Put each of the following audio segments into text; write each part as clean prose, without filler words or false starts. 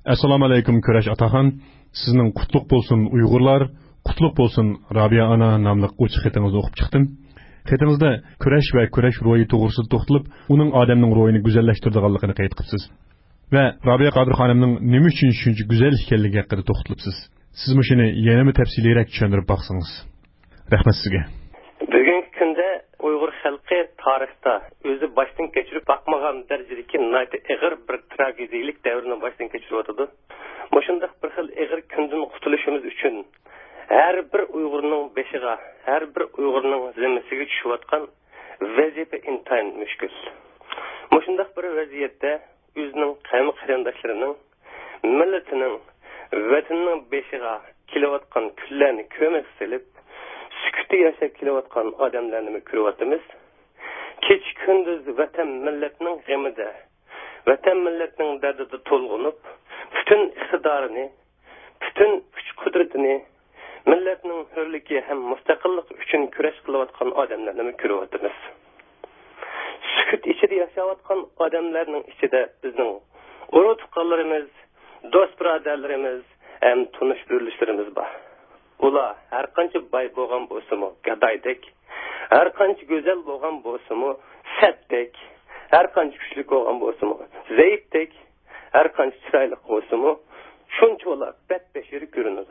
Assalomu alaykum Kurash Ataxon. Sizning qutlug' bo'lsin Uyg'urlar, qutlug' bo'lsin Rabia ana nomli o'ch xatingizni o'qib chiqdim. Xatingizda kurash va kurash ro'yi to'g'risida to'xtalib, uning odamning ro'yini go'zallashtiradiganligini qayd qilibsiz. Va Rabia Qodir xonimning nima uchun shuncha go'zal ekanligi haqida to'xtalibsiz. Siz shuni yana tafsiliyroq tushuntirib baqsangiz. Rahmat sizga. Bugungi kunda Uyg'ur xalqi tarixda o'zi boshdan kechirib baqmagan darajadagi ig'ir bir tragediyalik davrni boshdan kechirib Mushundaq bir xil ig'ir kundan qutulishimiz uchun har bir Uyg'urning beshiga, har bir Uyg'urning zimmasiga tushayotgan vazifa intayin mushkul. Mushundaq bir vaziyatda o'zining qavm qarindoshlarining, millatining, vatanining beshiga kelayotgan kunlarni ko'mak silib, sukutda yashab kelayotgan odamlarni ko'ryapmiz. Kech kunduz vatan millatning g'amida, vatan millatning dardida to'lg'inib, bütün iqtidorini, bütün kuch-qudratini millatning hurligi ham mustaqillik uchun kurash qilayotgan odamlarni ko'ryapmiz. Sukut ichida yashayotgan odamlarning ichida bizning urug'-tuqqanlarimiz, do'st birodarlarimiz ham tunish birilishlarimiz bor. Ular har qancha boy bo'lgan bo'lsa-mu, gadoydek, har qancha go'zal bo'lgan bo'lsa-mu, satdek, har qancha kuchli bo'lgan bo'lsa-mu, zaifdek, har qancha chiroyli bo'lsa-mu, shuncha ular bat-bashiri ko'rinadi.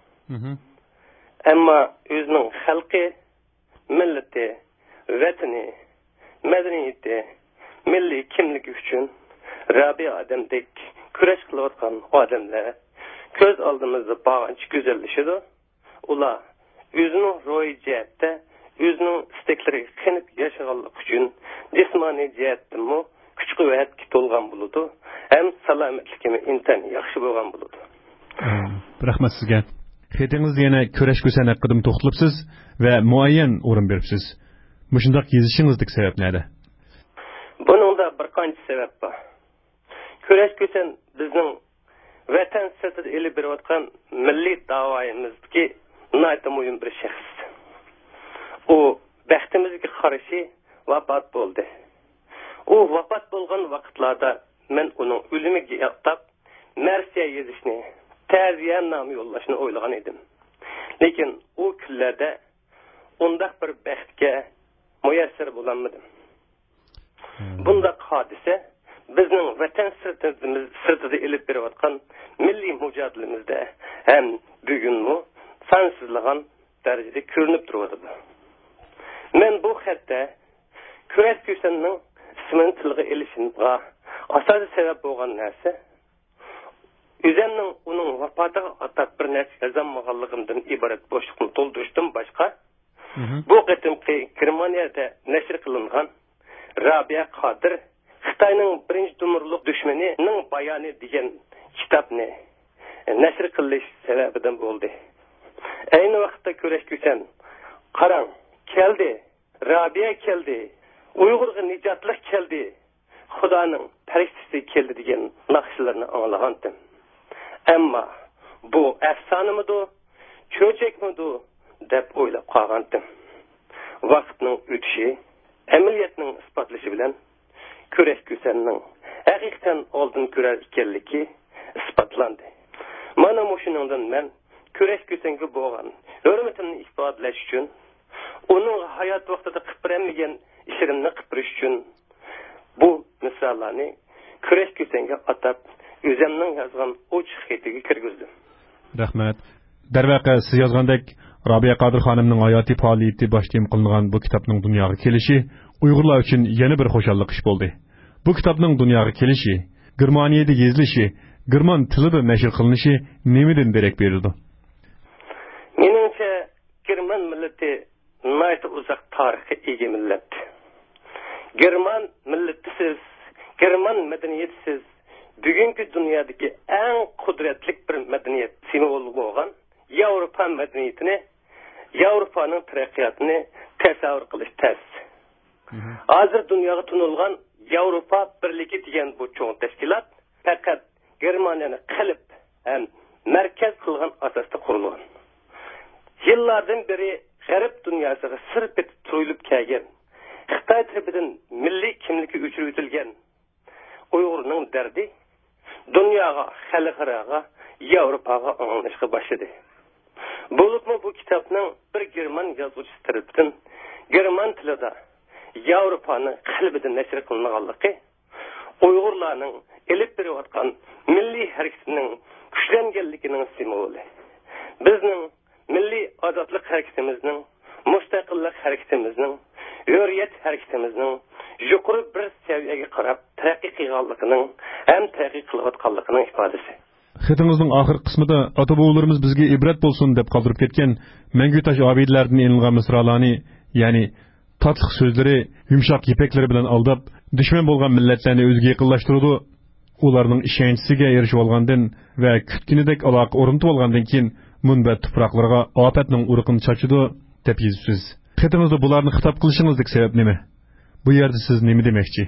Ammo o'zining xalqi, millati, vatani, madaniyati, milliy kimligi uchun Rabia odamdek kurash qilayotgan odamlar ko'z oldimizda bog'ancha go'zallashadi. Ular o'zining ro'yi jihatda, o'zining istaklariga qanib yashaganlik uchun jismoniy jihatdami kuch-quvvatga to'lgan bo'ladi, ham salomatligimi intan yaxshi bo'lgan bo'ladi. Rahmat sizga. Xatingizda yana kurash ko'san haqida to'xtalibsiz va muayyan o'rin beribsiz. Mushundaq yezishingizning sababi nima? Buningda bir qancha sabab bor. Kurash ko'san bizning vatan sirtida elib berayotgan milliy da'voyimizki nayta muhim bir shaxs. U baxtimizga qarshi vafot bo'ldi. U vafot bo'lgan vaqtlarda men uning o'limiga yaqtab marsiya yezishni, ta'ziya nomi yo'llashni o'ylagan edim. Lekin u kunlarda undaq bir baxtga muyassar bo'lolmadim. Bundaq hodisa bizning vatan sirtida elib berayotgan milliy mujodilamizda ham bugunmi sansizlagan darajada ko'rinib turadi. Men bu xatda kurash ko'sanning ismini tilga ilishimga asosiy sabab bo'lgan narsa o'zimning uning vafotiga atab bir narsa yozolmaganligimdan iborat bo'shliqni to'ldirishdan boshqa bu qatimki Germaniyada nashr qilingan Rabia Qodir Xitoyning birinchi to'mirliq dushmanining bayoni degan kitobni nashr qilish sababidan bo'ldi. Ayni vaqtda kurash ko'san qarang, keldi, Rabia keldi, Uyg'urga nijotlik keldi, Xudoning farishtasi keldi degan naqshlarni anglagandim. Ammo bu afsonamidi, cho'chakmidi deb o'ylab qolgandim. Vaqtning o'tishi, amaliyotning isbotlashi bilan kurash ko'sanning haqiqatan oldin ko'rar ekanligi isbotlandi. Mana shuningdan men kurash ko'sanga bo'lgan hurmatimni ifodalash uchun, uning hayot vaqtida qilib bermagan ishlarimni qilib berish uchun bu misollarni kurash ko'sanga atab o'zimning yozgan uch xatiga kirgizdim. Rahmat. Darvaqa siz yozgandek Rabia Qodir xonimning hayotiy faoliyati boshlayim qilingan bu kitobning dunyoga kelishi Uyg'urlar uchun yana bir xo'shallik ish bo'ldi. Bu kitobning dunyoga kelishi, Germaniyada yozilishi, German tilida nashr qilinishi nimadan darak berdi? Menimcha German millati nihoyat uzoq tarixga ega millat. German millatisiz, German madaniyatisiz bugungi dunyodagi eng qudratli bir madaniyat simvoli bo'lgan Yevropa madaniyatini, Yevropaning taraqqiyotini tasavvur qilish tez. Hozir dunyoga tunilgan Yevropa birligi degan bu cho'ng tashkilot faqat Germaniyani qilib ham markaz qilgan asosda qurilgan. Yillardan beri g'arb dunyosiga sir etib turilib kelgan, Xitoy tarafidan milliy kimligi o'chirib o'tilgan Uyg'urning dardi dunyoga, xalqaraga, Yevropaga anglashga boshladi. Bo'libmi bu kitobning bir german yozuvchisi tarafidan german tilida Yevropaning qalbida nashr qilinganligi Uyg'urlarning elib berayotgan milliy harakatining kuchlanganligining simvoli. Bizning milliy ozodlik harakatimizning, mustaqillik harakatimizning, hurriyat harakatimizning yuqori bir saviyaga qarab taraqqiy qilganligining ham taraqqiy qilayotganligining ifodasi. Xatingizning oxir qismida ota-bobolarimiz bizga ibrat bo'lsin deb qoldirib ketgan mangu tosh obidlardan ilingan misralarni, ya'ni tatliq so'zlari, yumshoq ipaklari bilan aldab, dushman bo'lgan millatlarni o'ziga yaqinlashtirdi. Ularning ishonchiga erishib olgandan va kutganidek aloqa o'rnatib olgandan keyin munbat tuproqlarga ofatning urug'ini chachidi deb yozibsiz. Xatingizda bularni xitob qilishingizdagi sabab nima? Bu yerda siz nima demoqchi?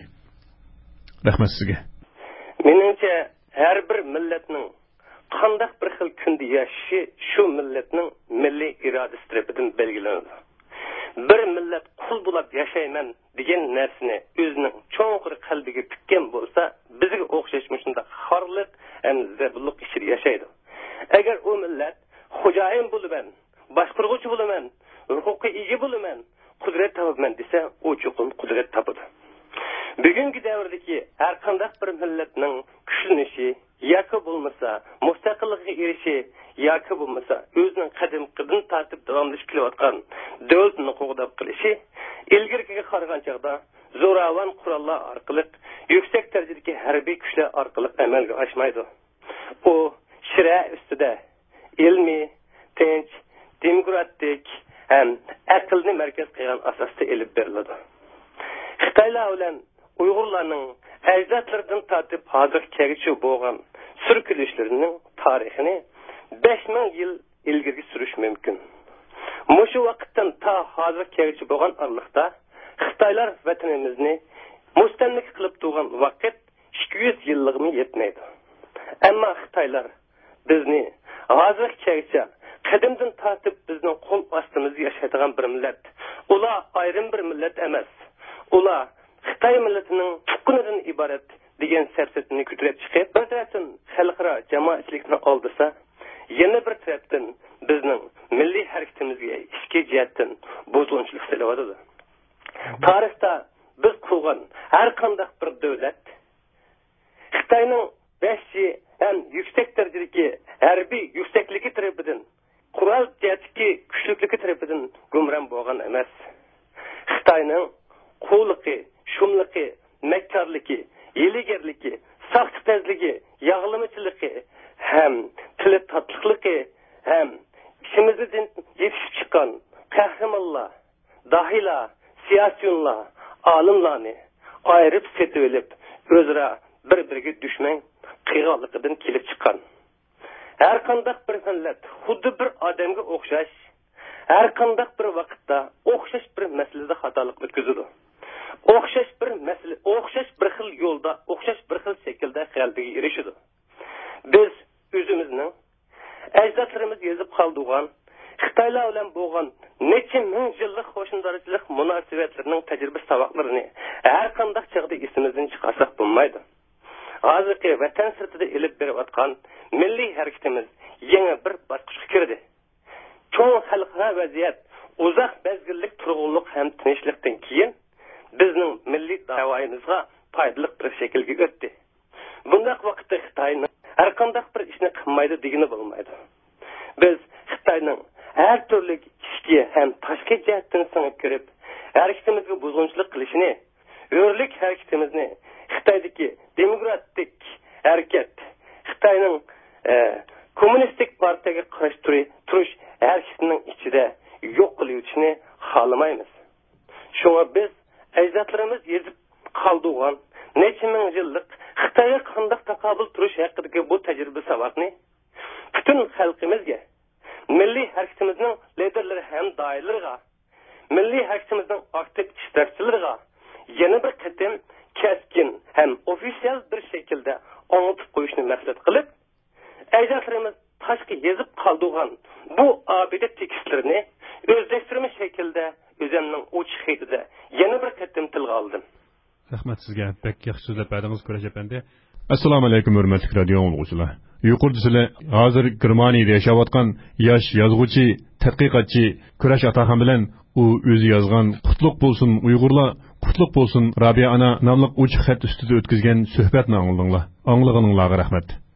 Rahmat sizga. Meningcha har bir millatning qandaq bir xil kunda yashashi shu millatning milliy irodasi tarafidan belgilanadi. Bir millat qul bo'lib yashayman degan narsani o'zining cho'nqir qalbiga tikkan bo'lsa, bizga o'xshash shunday xorliq ham zabulliq ichida yashaydi. Agar u millat xo'jayin bo'laman, boshqaruvchi bo'laman, huquqqa ega bo'laman, qudrat topaman desa, u chuqur qudrat topadi. Bugungi davrdagi har qanday bir millatning kuchlanishi yoki bo'lmasa mustaqillikka erishi yoki bo'lmasa o'zining qadam tartib davomlashib kelayotgan davlatni qo'g'dab qilishi ilgariga qaragan chog'da zo'ravon qurollar orqali yuksak darajadagi harbiy kuchlar orqali amalga oshmaydi. U shira ustida ilmiy, tinch, demokratik ham aqlni markaz qilgan asosda elib beriladi. Xitoylar bilan Uyg'urlarning ajdodlaridan tortib hozirgacha bo'lgan surkilishlarning tarixini 5000 yil ilgari surish mumkin. Mushu vaqtdan ta hozirgacha bo'lgan arliqda Xitoylar vatanimizni mustamlik qilib turgan vaqt 200 yillig'imi yetmaydi. Ammo Xitoylar bizni hozirgacha qadimdan tortib bizning qo'l ostimizda yashaydigan bir millat. Ular ayrim bir millat emas. Ular Xitoy millatining tuqqunidan iborat degan safsatni ko'tarib chiqib, bir tarafdan xalqaro jamoatchilikni oldisa, yana bir tarafdan bizning milliy harakatimizga ikki jihatdan buzg'unchilik qilyapti. Tarixda biz qurgan har qanday bir davlat Xitoyning 5 ham yuksak darajadagi harbiy yuksakligi tarafidan, qurol jihatdagi kuchlikligi tarafidan gumron bo'lgan emas. Xitoyning qo'lliqi, shumligi, makkarligi, yeligerligi, saxtpazligi, yog'limichiligi ham tili tatliqligi ham ishimizdan yetishib chiqqan qahramonlar, dahilar, siyosiyonlar, olimlarni ayirib setib olib, o'zaro bir-biriga dushman qilganligidan kelib chiqqan. Har qanday bir millat xuddi bir odamga o'xshash, har qanday bir vaqtda o'xshash bir masalada xatolik o'tkazadi. O'xshash bir masala, o'xshash bir xil yo'lda, o'xshash bir xil shaklda qalbiga erishadi. Biz o'zimizning ajdodlarimiz yozib qoldirgan Xitoylar bilan bo'lgan necha ming yillik qo'shnidoshchilik munosabatlarining tajriba saboqlarini har qanday chog'da esimizdan chiqarsak bo'lmaydi. Hozirgi vatan sirtida elib berayotgan milliy harakatimiz yangi bir bosqichga kirdi. Cho'ng xalqaro vaziyat uzoq mezgillik turg'unlik ham tinchlikdan keyin bizning milliy da'voyimizga foydali bir shaklga o'tdi. Bunday vaqtda Xitoyning har qanday bir ishni qilmaydi degani bo'lmaydi. Biz Xitoyning har turli ishga ham tashqi jihatdan singib kirib, harakatimizga buzg'unchilik qilishini, hurlik harakatimizni Xitoydagi demokratik harakat, Xitoyning kommunistik partiyaga qarshi turish harakatining ichida yo'q qilishni xohlamaymiz. Shunga biz ajdodlarimiz yezib qoldirgan necha ming yillik Xitoyga qanday taqobil turish haqidagi bu tajriba saboqni butun xalqimizga, milliy harakatimizning liderlari ham doiralariga, milliy harakatimizning aktiv ishtirokchilariga yana bir qatim keskin ham ofisial bir shaklda anlatib qo'yishni maqsad qilib, ajdodlarimiz tashqi yezib qoldirgan bu abida tekstlarini o'zlashtirma shaklda o'zimning uch xetida yana bir qatim tilga oldim. Rahmat sizga. Pek yaxshi so'zlab berdingiz, Kurash apandi. Assalomu alaykum hurmatli radio o'quvchilar. Yuqorida sizlar hozir Germaniyada yashayotgan yosh yozuvchi, tadqiqotchi Kurash Ataxon bilan u o'zi yozgan Qutlug' bo'lsin Uyg'urlar, Qutlug' bo'lsin Rabia ana nomli uch xat ustida o'tkazgan suhbatni angladinglar. Anglag'aninglarga rahmat.